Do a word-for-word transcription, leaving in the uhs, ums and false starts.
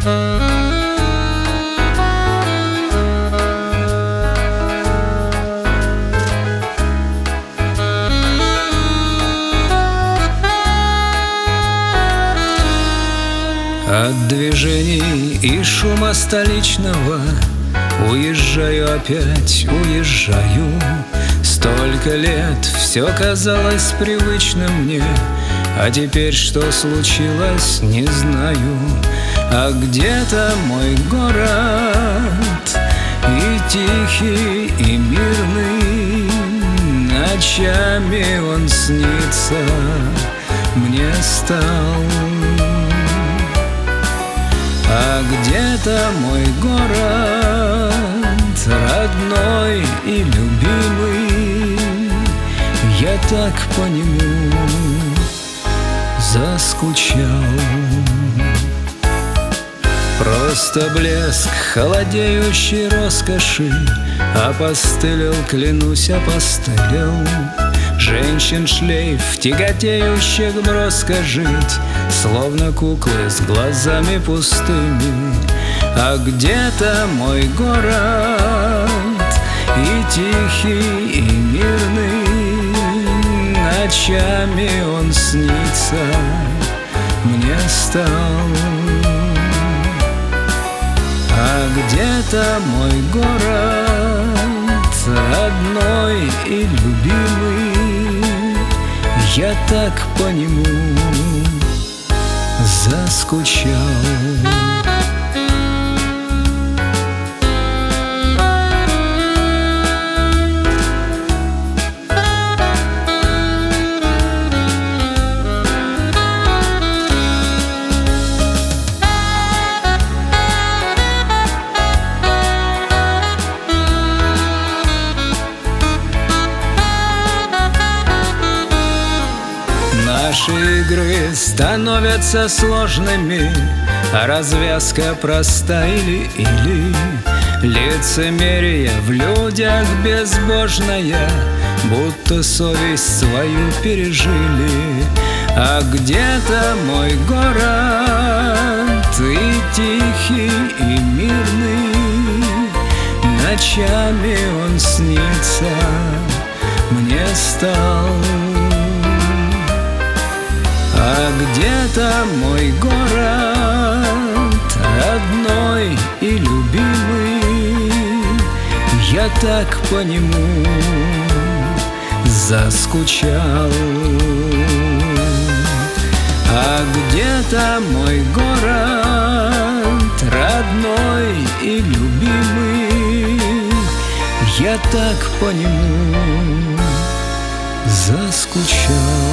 От движений и шума столичного уезжаю опять, уезжаю. Столько лет все казалось привычным мне, а теперь что случилось, не знаю. А где-то мой город, и тихий, и мирный, ночами он снится мне стал. А где-то мой город, родной и любимый, я так по нему заскучал. Просто блеск холодеющей роскоши опостылел, клянусь, опостылел. Женщин шлейф, тяготеющих броска жить, словно куклы с глазами пустыми. А где-то мой город, и тихий, и мирный, ночами он снится мне стал. А где-то мой город, родной и любимый, я так по нему заскучал. Наши игры становятся сложными, а развязка проста или-или. Лицемерие в людях безбожная, будто совесть свою пережили. А где-то мой город, и тихий, и мирный, ночами он снится мне стал. А где-то мой город, родной и любимый, я так по нему заскучал. А где-то мой город, родной и любимый, я так по нему заскучал.